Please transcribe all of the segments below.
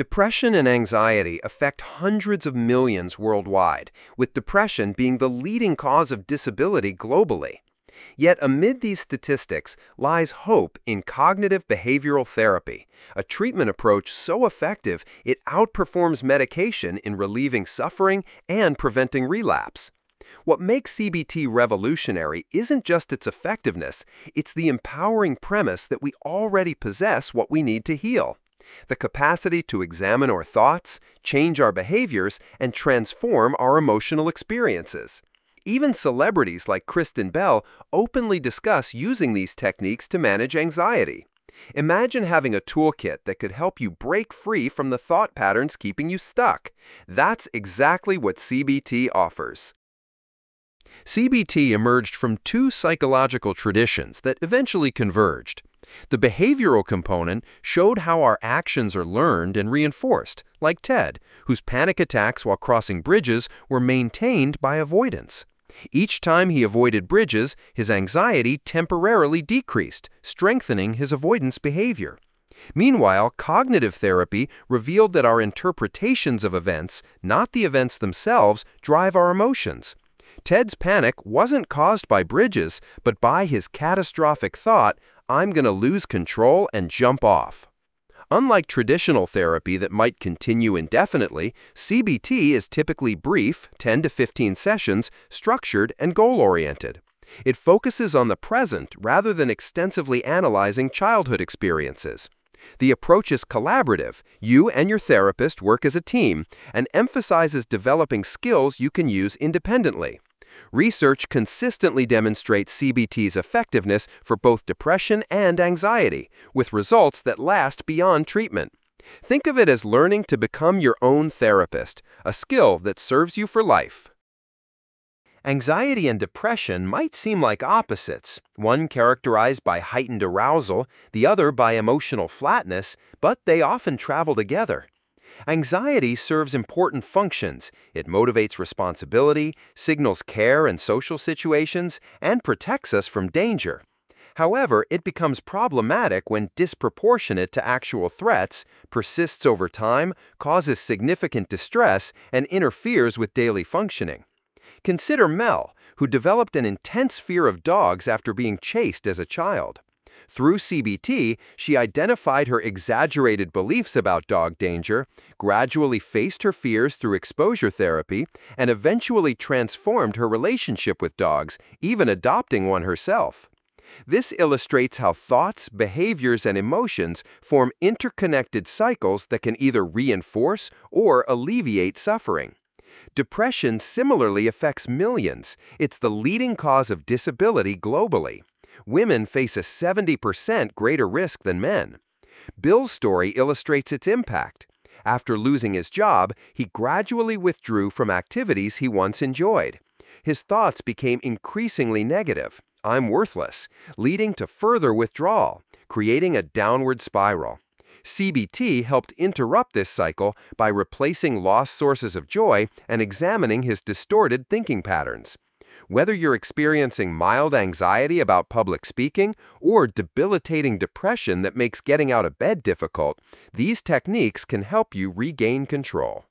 Depression and anxiety affect hundreds of millions worldwide, with depression being the leading cause of disability globally. Yet amid these statistics lies hope in cognitive behavioral therapy, a treatment approach so effective it outperforms medication in relieving suffering and preventing relapse. What makes CBT revolutionary isn't just its effectiveness, it's the empowering premise that we already possess what we need to heal. The capacity to examine our thoughts, change our behaviors, and transform our emotional experiences. Even celebrities like Kristen Bell openly discuss using these techniques to manage anxiety. Imagine having a toolkit that could help you break free from the thought patterns keeping you stuck. That's exactly what CBT offers. CBT emerged from two psychological traditions that eventually converged. The behavioral component showed how our actions are learned and reinforced, like Ted, whose panic attacks while crossing bridges were maintained by avoidance. Each time he avoided bridges, his anxiety temporarily decreased, strengthening his avoidance behavior. Meanwhile, cognitive therapy revealed that our interpretations of events, not the events themselves, drive our emotions. Ted's panic wasn't caused by bridges, but by his catastrophic thought, "I'm going to lose control and jump off." Unlike traditional therapy that might continue indefinitely, CBT is typically brief, 10 to 15 sessions, structured and goal-oriented. It focuses on the present rather than extensively analyzing childhood experiences. The approach is collaborative. You and your therapist work as a team and emphasizes developing skills you can use independently. Research consistently demonstrates CBT's effectiveness for both depression and anxiety, with results that last beyond treatment. Think of it as learning to become your own therapist, a skill that serves you for life. Anxiety and depression might seem like opposites, one characterized by heightened arousal, the other by emotional flatness, but they often travel together. Anxiety serves important functions. It motivates responsibility, signals care in social situations, and protects us from danger. However, it becomes problematic when disproportionate to actual threats, persists over time, causes significant distress, and interferes with daily functioning. Consider Mel, who developed an intense fear of dogs after being chased as a child. Through CBT, she identified her exaggerated beliefs about dog danger, gradually faced her fears through exposure therapy, and eventually transformed her relationship with dogs, even adopting one herself. This illustrates how thoughts, behaviors, and emotions form interconnected cycles that can either reinforce or alleviate suffering. Depression similarly affects millions. It's the leading cause of disability globally. Women face a 70% greater risk than men. Bill's story illustrates its impact. After losing his job, he gradually withdrew from activities he once enjoyed. His thoughts became increasingly negative, "I'm worthless," leading to further withdrawal, creating a downward spiral. CBT helped interrupt this cycle by replacing lost sources of joy and examining his distorted thinking patterns. Whether you're experiencing mild anxiety about public speaking or debilitating depression that makes getting out of bed difficult, these techniques can help you regain control.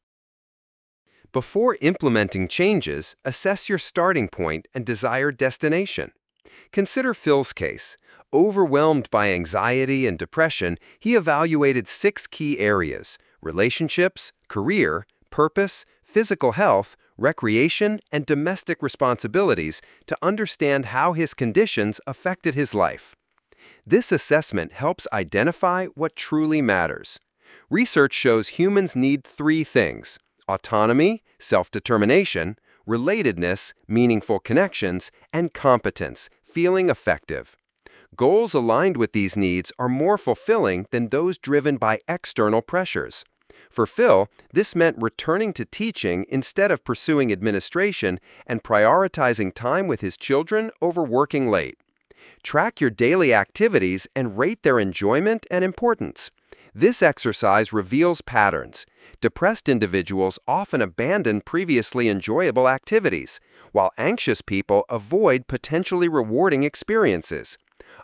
Before implementing changes, assess your starting point and desired destination. Consider Phil's case. Overwhelmed by anxiety and depression, he evaluated 6 key areas: relationships, career, purpose, physical health, recreation, and domestic responsibilities to understand how his conditions affected his life. This assessment helps identify what truly matters. Research shows humans need 3 things: autonomy, self-determination, relatedness, meaningful connections, and competence, feeling effective. Goals aligned with these needs are more fulfilling than those driven by external pressures. For Phil, this meant returning to teaching instead of pursuing administration and prioritizing time with his children over working late. Track your daily activities and rate their enjoyment and importance. This exercise reveals patterns. Depressed individuals often abandon previously enjoyable activities, while anxious people avoid potentially rewarding experiences.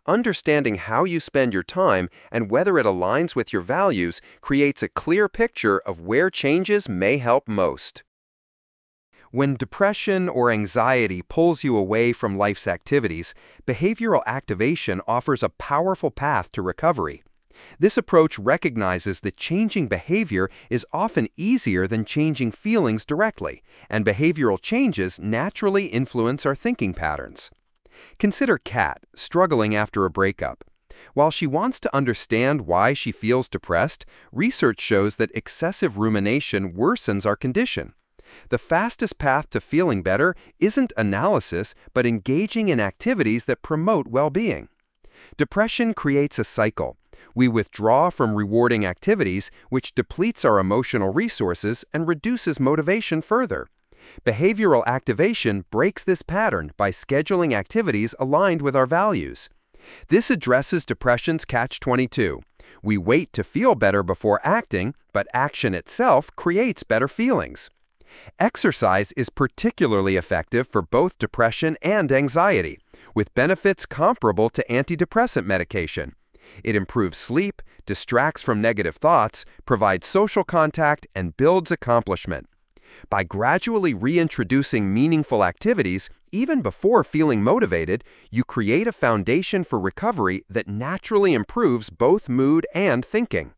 understanding how you spend your time and whether it aligns with your values creates a clear picture of where changes may help most. When depression or anxiety pulls you away from life's activities, behavioral activation offers a powerful path to recovery. This approach recognizes that changing behavior is often easier than changing feelings directly, and behavioral changes naturally influence our thinking patterns. Consider Kat, struggling after a breakup. While she wants to understand why she feels depressed, research shows that excessive rumination worsens our condition. The fastest path to feeling better isn't analysis, but engaging in activities that promote well-being. Depression creates a cycle. We withdraw from rewarding activities, which depletes our emotional resources and reduces motivation further. Behavioral activation breaks this pattern by scheduling activities aligned with our values. This addresses depression's catch-22. We wait to feel better before acting, but action itself creates better feelings. Exercise is particularly effective for both depression and anxiety, with benefits comparable to antidepressant medication. It improves sleep, distracts from negative thoughts, provides social contact, and builds accomplishment. By gradually reintroducing meaningful activities, even before feeling motivated, you create a foundation for recovery that naturally improves both mood and thinking.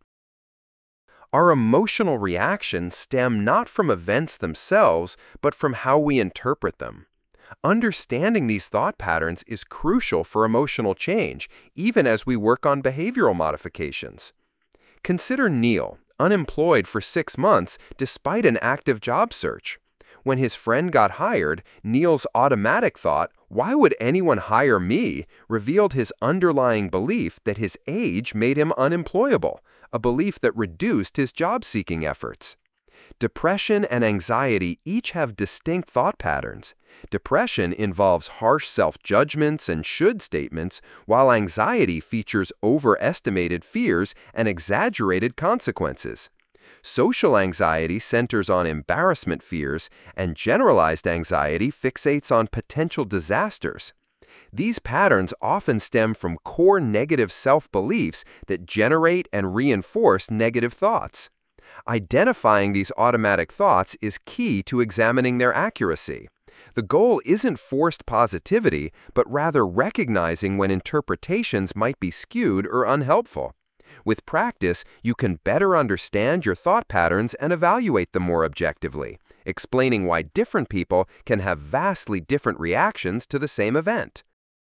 Our emotional reactions stem not from events themselves, but from how we interpret them. Understanding these thought patterns is crucial for emotional change, even as we work on behavioral modifications. Consider Neil, unemployed for 6 months despite an active job search. When his friend got hired, Neil's automatic thought, "Why would anyone hire me?" revealed his underlying belief that his age made him unemployable, a belief that reduced his job-seeking efforts. Depression and anxiety each have distinct thought patterns. Depression involves harsh self-judgments and should statements, while anxiety features overestimated fears and exaggerated consequences. Social anxiety centers on embarrassment fears, and generalized anxiety fixates on potential disasters. These patterns often stem from core negative self-beliefs that generate and reinforce negative thoughts. Identifying these automatic thoughts is key to examining their accuracy. The goal isn't forced positivity, but rather recognizing when interpretations might be skewed or unhelpful. With practice, you can better understand your thought patterns and evaluate them more objectively, explaining why different people can have vastly different reactions to the same event.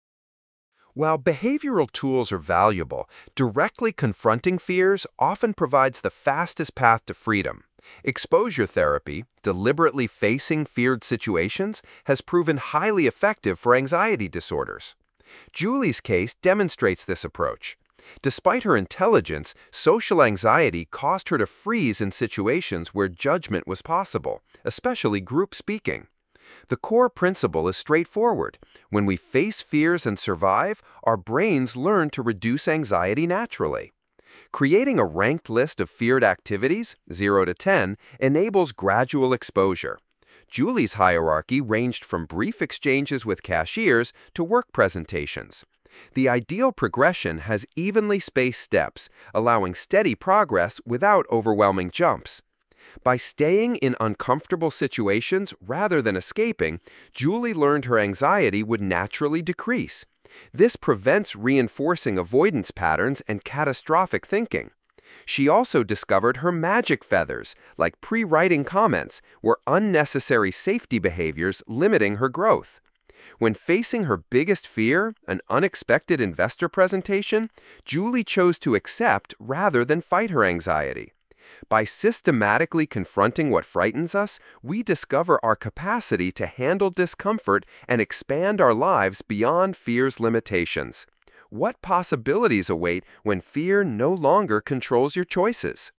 While behavioral tools are valuable, directly confronting fears often provides the fastest path to freedom. Exposure therapy, deliberately facing feared situations, has proven highly effective for anxiety disorders. Julie's case demonstrates this approach. Despite her intelligence, social anxiety caused her to freeze in situations where judgment was possible, especially group speaking. The core principle is straightforward. When we face fears and survive, our brains learn to reduce anxiety naturally. Creating a ranked list of feared activities, 0 to 10, enables gradual exposure. Julie's hierarchy ranged from brief exchanges with cashiers to work presentations. The ideal progression has evenly spaced steps, allowing steady progress without overwhelming jumps. By staying in uncomfortable situations rather than escaping, Julie learned her anxiety would naturally decrease. This prevents reinforcing avoidance patterns and catastrophic thinking. She also discovered her magic feathers, like pre-writing comments, were unnecessary safety behaviors limiting her growth. When facing her biggest fear, an unexpected investor presentation, Julie chose to accept rather than fight her anxiety. By systematically confronting what frightens us, we discover our capacity to handle discomfort and expand our lives beyond fear's limitations. What possibilities await when fear no longer controls your choices?